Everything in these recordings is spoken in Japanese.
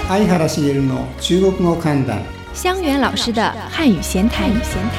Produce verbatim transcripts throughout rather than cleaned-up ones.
相原茂の中国語観覧。 香源老師的漢語閒談。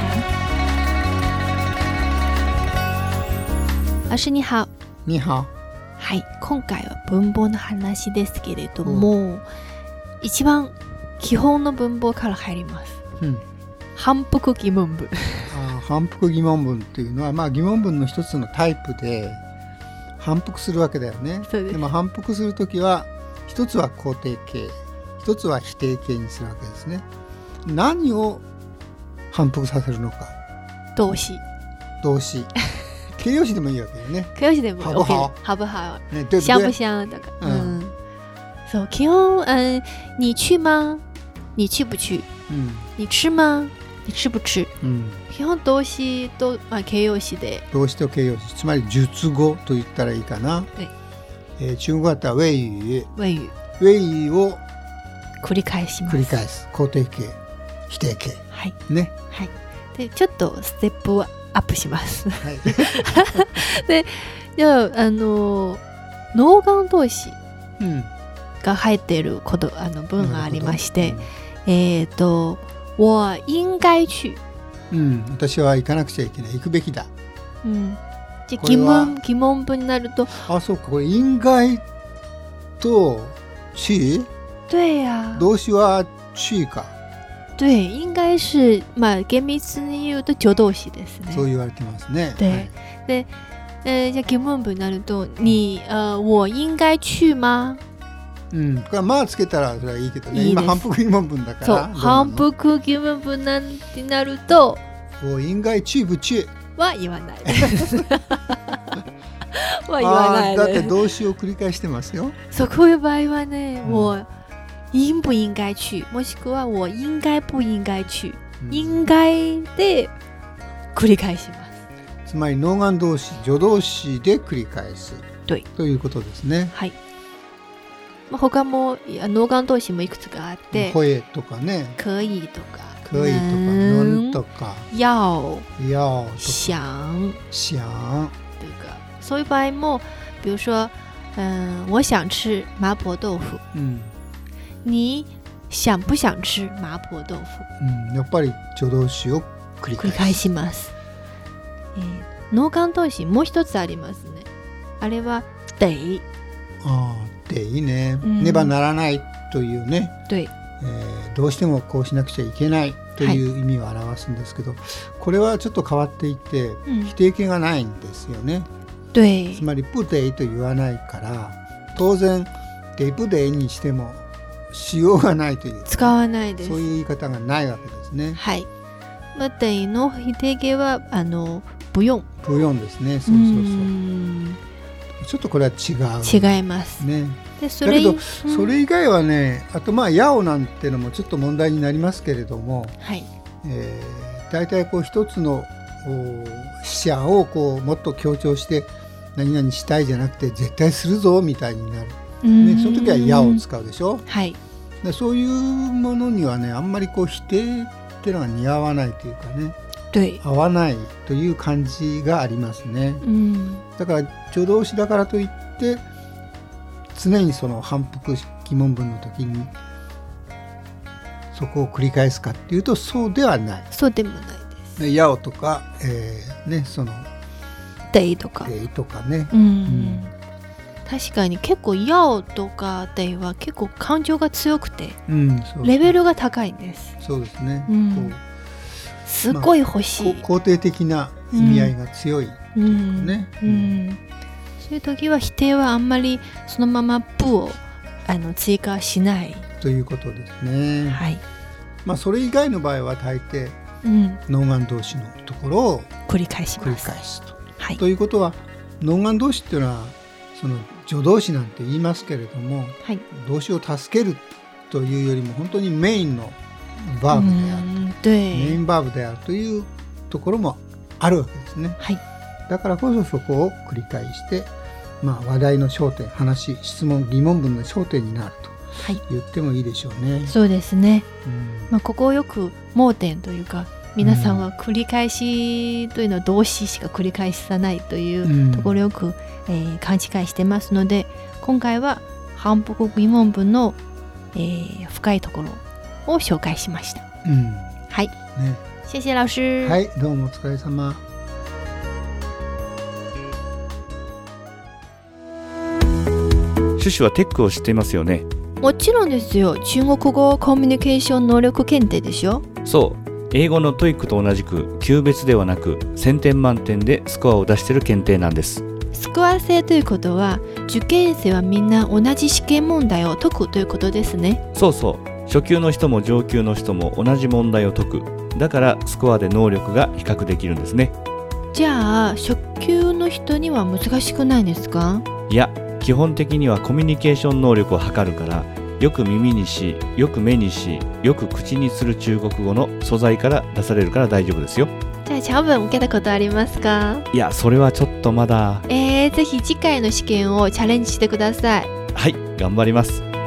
老師你好。 你好。 はい、今回は文法の話ですけれども、うん、一番基本の文法から入ります。うん、反復疑問文。 あ、反復疑問文っていうのは、まあ、疑問文の一つのタイプで反復するわけだよね。 そうです。 でも反復するときは一つは肯定形、一つは否定形にするわけですね。何を反復させるのか。 動詞。 動詞。形容詞でもいいわけよね。 形容詞でも OK。好不好？ね、對不對？香不香とか。うん。そう、基本、嗯，你去嗎？你去不去？うん。你吃嗎？你吃不吃？うん。基本動詞と、まあ、形容詞で。 動詞と形容詞、つまり述語と言ったらいいかな。 对。 えー、中国語だったら謂語。 謂語。 謂語を繰り返します。 繰り返す。肯定形、否定形。 はい。 ね。 はい。で、ちょっとステップはアップします。はい、で、じゃあ、あのノーガン動詞が入っていること、あの文がありまして、うん、えっ、ー、と、我應該去。 うん、私は行かなくちゃいけない、行くべきだ。 うん。じゃあ疑問疑問文になると、 あ、そうか、これ應該と去。 对呀、啊。 動詞は去か。 对，应该是、まあ、厳密に言うと助動詞ですね。 そう言われてますね。 对、 はい、 で、えー、じゃあ疑問文になると、你、呃、我應該去嗎？ うん、これはまあつけたらそれはいいけどね。いい今反復疑問文だから。 そう、反復疑問文なんてなると、 我應該去不去は言わないです。は言わないです。 だって動詞を繰り返してますよ。 そう、こういう場合はね、うん、我應不應該去、もしくは我應該不應該去、うん、應該で繰り返します。 つまりノーガン動詞、助動詞で繰り返すということですね。 はい。まあ、他もノーガン動詞もいくつかあって、 会とかね、 可以とか、 可以とか、能とか、 要、 要とか、 想、 想とか、そういう場合も、比如說、嗯、我想吃麻婆豆腐。うん。你想不想吃麻婆豆腐？ うん、やっぱり助動詞を繰り返 し, 返します。えー、ノーガン動詞もう一つありますね。あれは得。 ああ、得いいね、うん。ねばならないというね。 对。 えー、どうしてもこうしなくちゃいけないという意味を表すんですけど、はい、これはちょっと変わっていて、うん、否定形がないんですよね。 对。 つまり不得と言わないから、当然得不得にしてもしようがないという、 使わないです。 そういう言い方がないわけですね。 はい。まあ、得の否定形はあの不用。 不用ですね。そうそうそう。うんちょっとこれは違う。 違いますね。 でそれだけど、うん、それ以外はね、あとまあやおなんてのもちょっと問題になりますけれども、 はい。 えー、だいたいこう一つの視野をこうもっと強調して何々したいじゃなくて絶対するぞみたいになる。ね、その時はやを使うでしょ。 はい。 でそういうものにはね、あんまりこう否定っていうのが似合わないというかね、 对、 合わないという感じがありますね。うん、だから助動詞だからといって常にその反復疑問文の時にそこを繰り返すかっていうとそうではない。 そうでもないです。 やおとか、えー、ね、その得とか得とかね。 うんうん、確かに結構やおとかでは結構感情が強くて、うん、そうそうレベルが高いんです。 そうですね、 うん、こうすごい欲しい、 まあ、肯定的な意味合いが強いっていうね、 うんうんうん、そういう時は否定はあんまりそのまま不をあの追加しないということですね。 はい。 まあ、それ以外の場合は大抵、うん、ノーガン動詞のところを繰り返します。 繰り返すと、 はい、 ということはノーガン動詞っていうのはその助動詞なんて言いますけれども、はい、動詞を助けるというよりも本当にメインのバーブであると、メインバーブであるというところもあるわけですね。 はい、 だからこそそこを繰り返して、まあ、話題の焦点、話、質問、疑問文の焦点になると言ってもいいでしょうね。 はい、そうですね。うん、まあ、ここをよく盲点というか皆さんは繰り返しというのは動詞しか繰り返さないというところをよく、うん、えー、勘違いしてますので、今回は反復疑問文のえー、深いところを紹介しました。 うん、 はい、ね、謝謝老師。 はい、どうもお疲れ様。 シュシュはテックを知っていますよね。 もちろんですよ。中国語コミュニケーション能力検定でしょ。 そう、英語のトイックと同じく級別ではなくせんてん満点でスコアを出している検定なんです。 スコア制ということは受験生はみんな同じ試験問題を解くということですね。 そうそう、初級の人も上級の人も同じ問題を解く。だからスコアで能力が比較できるんですね。 じゃあ初級の人には難しくないですか？ いや、基本的にはコミュニケーション能力を測るから、よく耳にし、よく目にし、よく口にする中国語の素材から出されるから大丈夫ですよ。 じゃあチャオ文受けたことありますか？ いや、それはちょっとまだ。 えー、ぜひ次回の試験をチャレンジしてください。 はい、頑張ります。